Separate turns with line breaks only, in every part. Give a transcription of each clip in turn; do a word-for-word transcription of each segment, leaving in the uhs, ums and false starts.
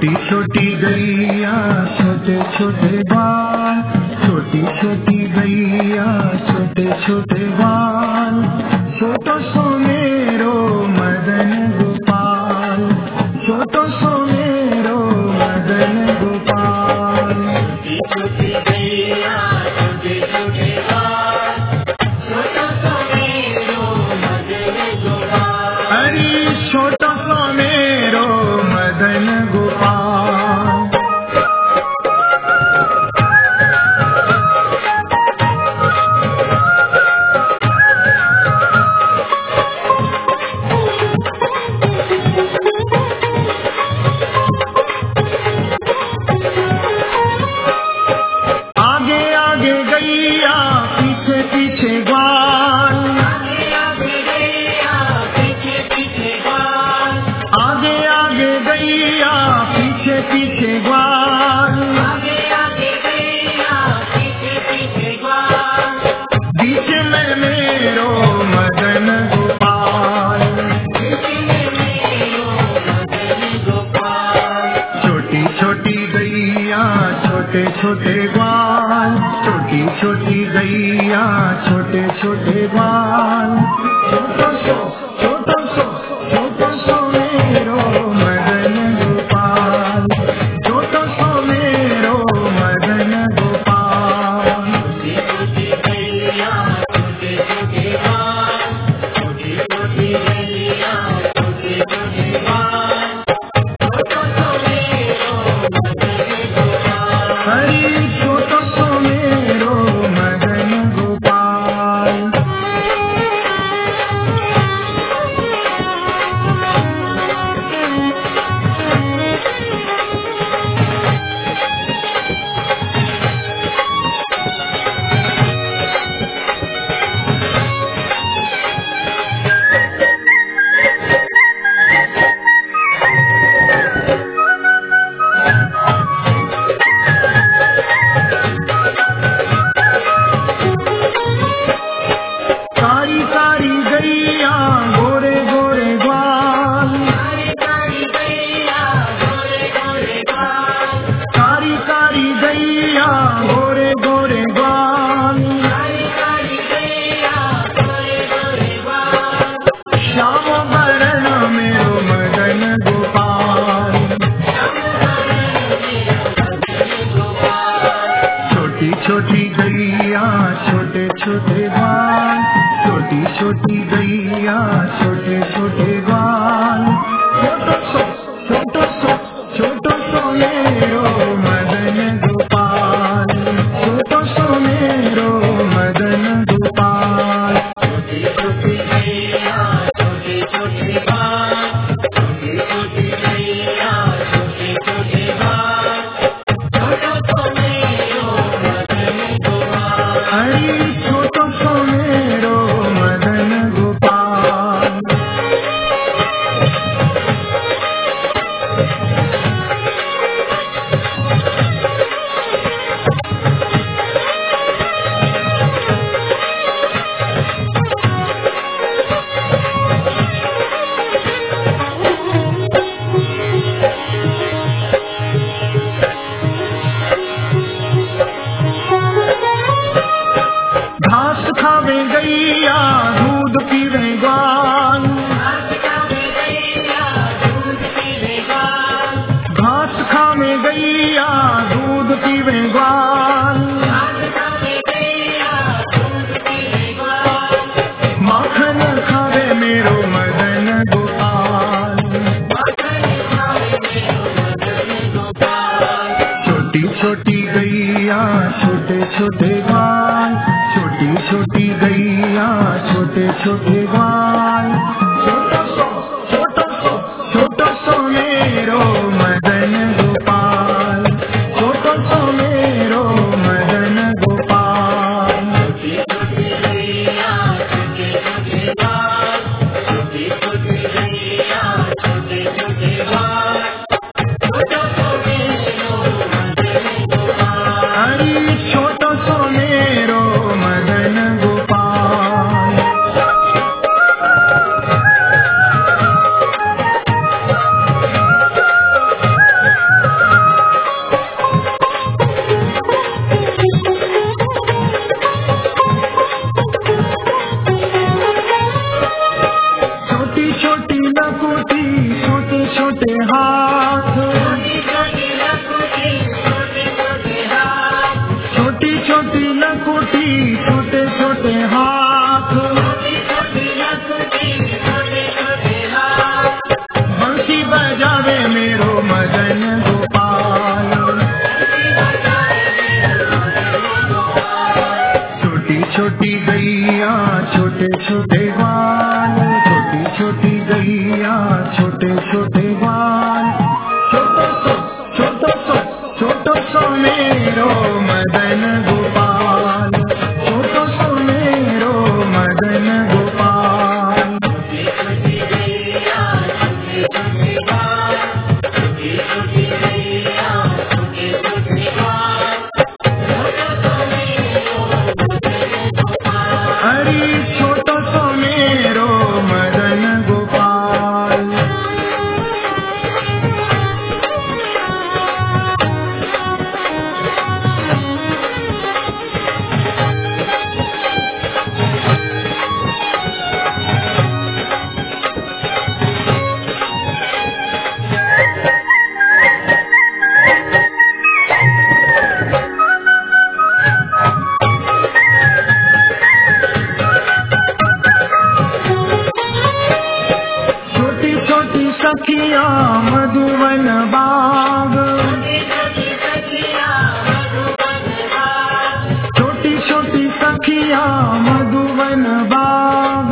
छोटी छोटी गैया छोटे छोटे बाल, छोटी छोटी गैया छोटे छोटे बाल, छोटो सो मेरो मदन गोपाल, छोटो सो मेरो मदन गोपाल। छोटी गैया छोटे छोटे बाल, छोटो सो मेरो मदन गोपाल, अरे छोटो सो मेरो मदन गोपाल। आगे आगे गैया पीछे पीछे ग्वाल, आगे आगे गैया पीछे पीछे ग्वाल, आगे आगे गैया पीछे पीछे ग्वाल, आगे आगे गैया पीछे पीछे ग्वाल, बीच में मेरो मदन गोपाल, बीच में मेरो मदन गोपाल। छोटी छोटी गैया छोटे छोटे ग्वाल, छोटी छोटी गैया छोटे छोटे ग्वाल, छोटो सो छोटो सो छोटो सो मेरो मदन गोपाल, छोटो सो मेरो मदन गोपाल। छोटी गैया छोटे छोटे ग्वाल, छोटी छोटी गैया छोटे छोटे ग्वाल, छोटो सो मेरो मदन गोपाल, हरी छोटो सो मेरो मदन गोपाल। कारी कारी गैया गोरे गोरे ग्वाल, कारी कारी गैया गोरे गोरे ग्वाल, कारी कारी गैया गोरे गोरे ग्वाल, कारी कारी गैया गोरे गोरे ग्वाल, श्याम वरण मेरो मदन गोपाल, श्याम वरण मेरो मदन गोपाल। छोटी छोटी गैया छोटे छोटे ग्वाल, छोटी छोटी गैया छोटे छोटे ग्वाल, छोटो सो छोटो सो छोटो सो मेरो मदन गोपाल, छोटो सो मेरो मदन गोपाल। छोटी छोटी गैया छोटे छोटे ग्वाल, छोटी छोटी गैया छोटे छोटे ग्वाल, छोटो सो मेरो मदन गोपाल, हरी छोटो सो मेरो मदन गोपाल। घास खावे गैया दूध पीवे ग्वाल, घास खावे गैया दूध पीवे ग्वाल, घास खावे गैया दूध पीवे ग्वाल, घास खावे गैया दूध पीवे ग्वाल, माखन खावे मेरो मदन गोपाल, माखन खावे मेरो मदन गोपाल। छोटी छोटी गैया छोटे छोटे ग्वाल, छोटी छोटी गैया छोटे छोटे ग्वाल, छोटो सो छोटो सो छोटो सो मेरो मदन गोपाल, छोटो सो मेरो मदन गोपाल। छोटी छोटी गैया छोटे छोटे ग्वाल, छोटी छोटी गैया छोटे छोटे ग्वाल, छोटो सो मेरो मदन गोपाल, हरी छोटो सो मेरो मदन गोपाल। छोटे हाथ, छोटी छोटी लकुटी छोटे छोटे हाथ, बंसी बजावे मेरो मदन गोपाल। छोटी छोटी गैया छोटे छोटे बाल, छोटी छोटी गैया छोटे छोटे बाल, छोटो सो छोटो सो छोटो सो मेरो मदन गोपाल, छोटो सो मेरो मदन गोपाल। अरे छोटो सो मेरो मदन गोपाल। छोटी छोटी सखियां मधुवन बाग, छोटी छोटी सखियां मधुवन बाग,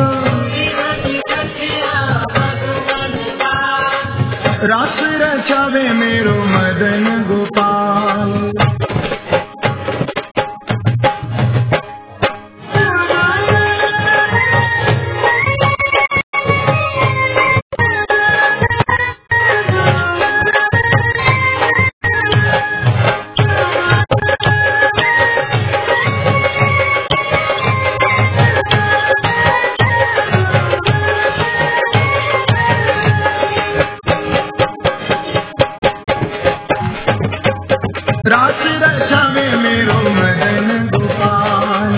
रास रचावे मेरो मदन गोपाल। रास रचावे मेरो मदन गोपाल।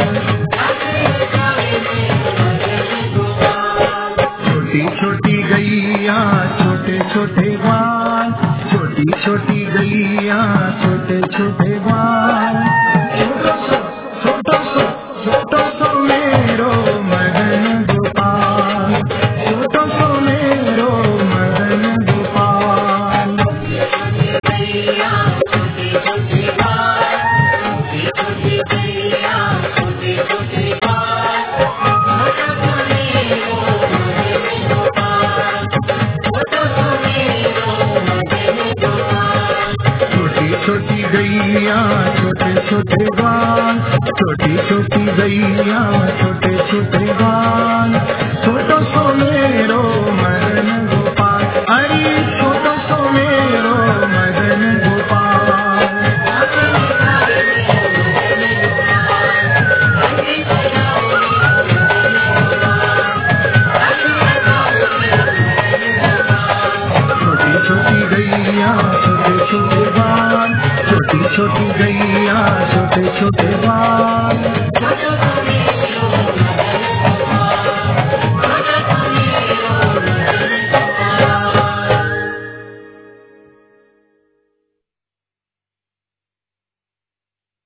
छोटी छोटी गैया छोटे छोटे बाल, छोटी छोटी गैया छोटे छोटे बाल, छोटो सो छोटो सो छोटो सो मेरो मदन गोपाल, छोटो सो मेरो मदन गोपाल। छोटी गैया छोटे छोटे बाल, छोटी छोटी गैया छोटे छोटे बाल, छोटो सो मेरो मदन गोपाल। अरे छोटो सो मेरो मदन गोपाल। छोटी छोटी गैया छोटे छोटे बाल, छोटी छोटी गैया